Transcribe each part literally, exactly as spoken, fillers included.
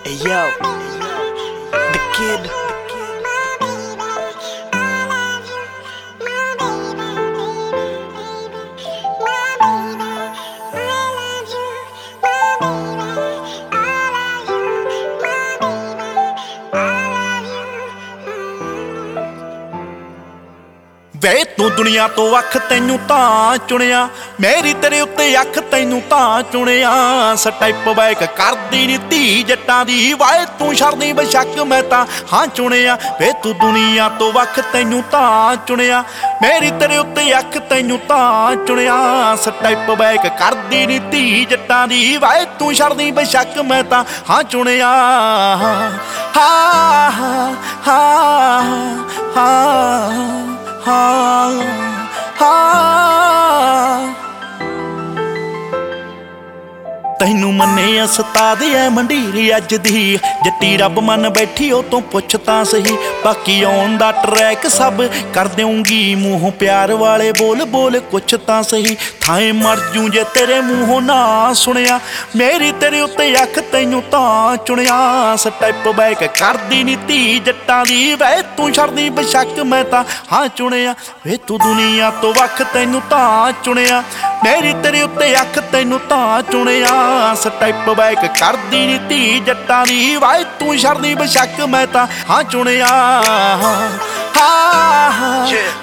Hey yo, the kid. ਵੇ ਤੂੰ ਦੁਨੀਆ ਤੋਂ ਅੱਖ ਤੈਨੂੰ ਤਾਂ ਚੁਣਿਆ, ਮੇਰੀ ਤੇਰੇ ਉੱਤੇ ਅੱਖ ਤੈਨੂੰ ਤਾਂ ਚੁਣਿਆ। ਸਟੈਪ ਬੈਕ ਕਰਦੀ ਨੀ ਧੀ ਜੱਟਾਂ ਦੀ, ਵਾਏ ਤੂੰ ਛੱਡਦੀ ਬੇਸ਼ੱਕ ਮੈਂ ਤਾਂ ਹਾਂ ਚੁਣਿਆ। ਵੇ ਤੂੰ ਦੁਨੀਆ ਤੋਂ ਅੱਖ ਤੈਨੂੰ ਤਾਂ ਚੁਣਿਆ, ਮੇਰੀ ਤੇਰੇ ਉੱਤੇ ਅੱਖ ਤੈਨੂੰ ਤਾਂ ਚੁਣਿਆ। ਸਟੈਪ ਬੈਕ ਕਰਦੀ ਨੀ ਧੀ ਜੱਟਾਂ ਦੀ, ਵਾਏ ਤੂੰ ਛੱਡਦੀ ਬੇਸ਼ੱਕ ਮੈਂ ਤਾਂ ਹਾਂ ਚੁਣਿਆ। ਹਾਂ ਹਾਂ ਹਾਂ ਹਾਂ ਹਾਂ ਹਾਂ ਤੈਨੂੰ ਮੰਨੇ ਉਸਤਾਦ ਐ ਮੰਡੀਰ ਅੱਜ ਦੀ, ਜੱਟੀ ਰੱਬ ਮੰਨ ਬੈਠੀ ਉਹ ਤੋਂ ਪੁੱਛ ਤਾਂ ਸਹੀ। ਬਾਕੀ ਆਉਣ ਦਾ ਟਰੈਕ ਸਭ ਕਰ ਦੇਉਂਗੀ, ਮੂੰਹੋਂ ਪਿਆਰ ਵਾਲੇ ਬੋਲ ਬੋਲ ਕੁਛ ਤਾਂ ਸਹੀ। ਥਾਏ ਮਰ ਜੂ ਜੇ ਤੇਰੇ ਮੂੰਹੋਂ ਨਾ ਸੁਣਿਆ, ਮੇਰੀ ਤੇਰੇ ਉੱਤੇ ਅੱਖ ਤੈਨੂੰ ਤਾਂ ਚੁਣਿਆ। ਸਟੈਪ ਬੈਕ ਕਰਦੀ ਨੀ ਧੀ ਜੱਟਾਂ ਦੀ, ਵੇ ਤੂੰ ਛੱਡਦੀ ਬੇਸ਼ੱਕ ਮੈਂ ਤਾਂ ਹਾਂ ਚੁਣਿਆ। ਵੇ ਤੂੰ ਦੁਨੀਆ ਤੋਂ ਵੱਖ ਤੈਨੂੰ ਤਾਂ ਚੁਣਿਆ, ਮੇਰੀ ਤੇਰੇ ਉੱਤੇ ਅੱਖ ਤੈਨੂੰ ਤਾਂ ਚੁਣਿਆ। ਸਟੈਪ ਬੈਕ ਕਰਦੀ ਨੀ ਧੀ ਜੱਟਾਂ ਦੀ, ਵਾਏ ਤੂੰ ਛੱਡਦੀ ਬੇਸ਼ੱਕ ਮੈਂ ਤਾਂ ਹਾਂ ਚੁਣਿਆ। ਹਾਂ ਹਾਂ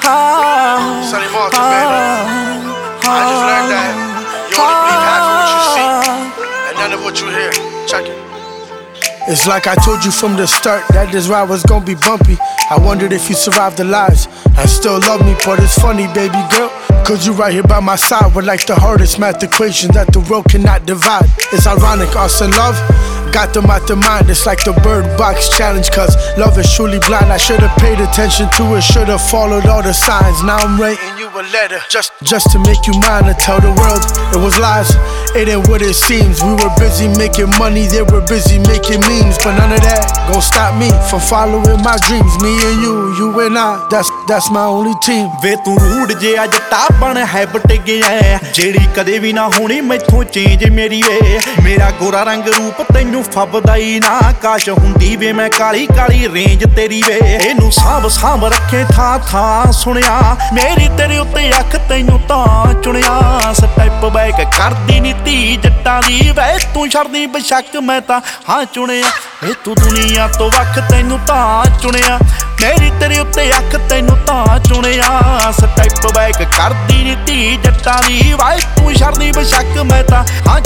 Sonny Malta, baby. I just learned that you only believe half of what you see and none of what you hear. Check it. It's like I told you from the start that this ride was gonna be bumpy. I wondered if you survived the lies and still love me, but it's funny, baby girl, cause you right here by my side with like the hardest math equation that the world cannot divide. It's ironic, us and love got them out their mind. It's like the Bird Box challenge, cause love is truly blind. I should've paid attention to it, should've followed all the signs. Now I'm writing you a letter just, just to make you mine, to tell the world it was lies. It ain't what it seems. We were busy making money, they were busy making memes, but none of that gon' stop me from following my dreams. Me and you, you and I, that's, that's my only team. ਵੇ ਤੂੰ ਰੂੜ ਜਿਹਾ ਜੱਟਾ ਬਣ ਹੈਬਟ ਗਿਆ, ਜਿਹੜੀ ਕਦੇ ਵੀ ਨਾ ਹੋਣੀ ਮੈਥੋਂ change ਮੇਰੀ ਵੇ। ਮੇਰਾ ਗੋਰਾ ਰੰਗ ਰੂਪ ਤੈਨੂੰ ਫੱਬਦਾ ਹੀ ਨਾ, ਕਾਸ਼ ਹੁੰਦੀ ਵੇ ਮੈਂ ਕਾਲੀ ਕਾਲੀ ਰੇਂਜ ਤੇਰੀ ਵੇ। ਇਹਨੂੰ ਸਾਂਭ ਸਾਂਭ ਰੱਖੇ ਥਾਂ ਥਾਂ ਸੁਣਿਆ, ਮੇਰੀ ਤੇਰੇ ਉੱਤੇ ਅੱਖ ਤੈਨੂੰ ਤਾਂ ਚੁਣਿਆ। ਸਟੈਪ ਬੈਕ ਕਰਦੀ ਨੀ ਧੀ ਜੱਟਾਂ ਦੀ, ਵੇ ਤੂੰ ਛੱਡਦੀ ਬੇਸ਼ੱਕ ਮੈਂ ਤਾਂ ਹਾਂ ਚੁਣਿਆ। ਵੇ ਤੂੰ ਦੁਨੀਆ ਤੋਂ ਵੱਖ ਤੈਨੂੰ ਤਾਂ ਚੁਣਿਆ, ਮੇਰੀ ਤੇਰੇ ਉੱਤੇ ਅੱਖ ਤੈਨੂੰ ਤਾਂ ਚੁਣਿਆ। ਸਟੈਪ ਬੈਕ ਕਰਦੀ ਨੀ ਧੀ ਜੱਟਾਂ ਦੀ, ਵਾਏ ਤੂੰ ਛੱਡਦੀ ਬੇਸ਼ੱਕ ਮੈਂ ਤਾਂ ਹਾਂ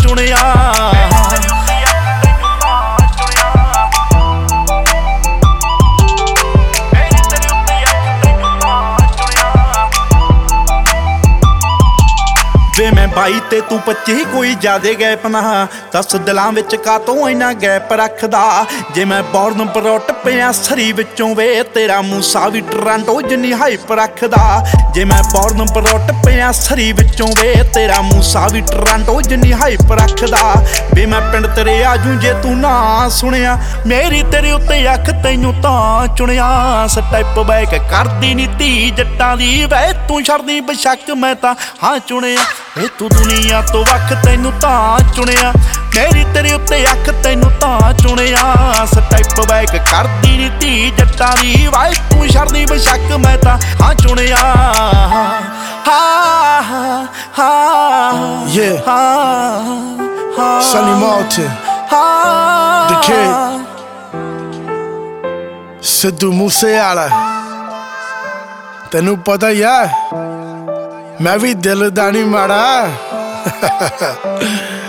ਚੁਣਿਆ। ਵੇ ਮੈਂ ਬਾਈ ਤੇ ਤੂੰ ਪੱਚੀ ਕੋਈ ਜ਼ਿਆਦੇ ਗੈਪ ਨਾ, ਦਸ ਦਿਲਾਂ ਵਿੱਚ ਕਾਤੋਂ ਇੰਨਾ ਗੈਪ ਰੱਖਦਾ। ਜੇ ਮੈਂ ਬੌਰਨ ਬਰੋਟ ਪਿਆ ਸਰੀ ਵਿੱਚੋਂ, ਵੇ ਤੇਰਾ ਮੂਸਾ ਵੀ ਟਰਾਂਟੋ ਜਿੰਨੀ ਹਾਈਪ ਰੱਖਦਾ। ਜੇ ਮੈਂ ਬੌਰਨ ਬਰੋਟ ਪਿਆ ਸਰੀ ਵਿੱਚੋਂ, ਵੇ ਤੇਰਾ ਮੂਸਾ ਵੀ ਟਰਾਂਟੋ ਜਿੰਨੀ ਹਾਈਪ ਰੱਖਦਾ। ਵੇ ਮੈਂ ਪਿੰਡ ਤੇਰੇ ਆਜੂ ਜੇ ਤੂੰ ਨਾ ਸੁਣਿਆ, ਮੇਰੀ ਤੇਰੇ ਉੱਤੇ ਅੱਖ ਤੈਨੂੰ ਤਾਂ ਚੁਣਿਆ। ਸਟੈਪ ਬੈਕ ਕਰਦੀ ਨੀ ਧੀ ਜੱਟਾਂ ਦੀ, ਵੇ ਤੂੰ ਛੱਡਦੀ ਬੇਸ਼ੱਕ ਮੈਂ ਤਾਂ ਹਾਂ ਚੁਣਿਆ। ਵੇ ਤੂੰ ਦੁਨੀਆ ਤੋਂ ਵੱਖ ਤੈਨੂੰ ਤਾਂ ਚੁਣਿਆ, ਮੇਰੀ ਤੇਰੇ ਉੱਤੇ ਅੱਖ ਤੈਨੂੰ ਤਾਂ ਚੁਣਿਆ। ਸਟੈਪ ਬੈਕ ਕਰਦੀ ਨੀ ਧੀ ਜੱਟਾਂ ਦੀ, ਵਾਏ ਤੂੰ ਛੱਡਦੀ ਬੇਸ਼ੱਕ ਮੈਂ ਤਾਂ ਹਾਂ ਚੁਣਿਆ। ਹਾਂ ਹਾਂ Yeah, ਹਾਂ Sonny Malta, the kid, Sidhu Moosewala. ਤੈਨੂੰ ਪਤਾ ਹੀ ਆ ਮੈਂ ਵੀ ਦਿਲ ਦਾ ਨਹੀਂ ਮਾੜਾ।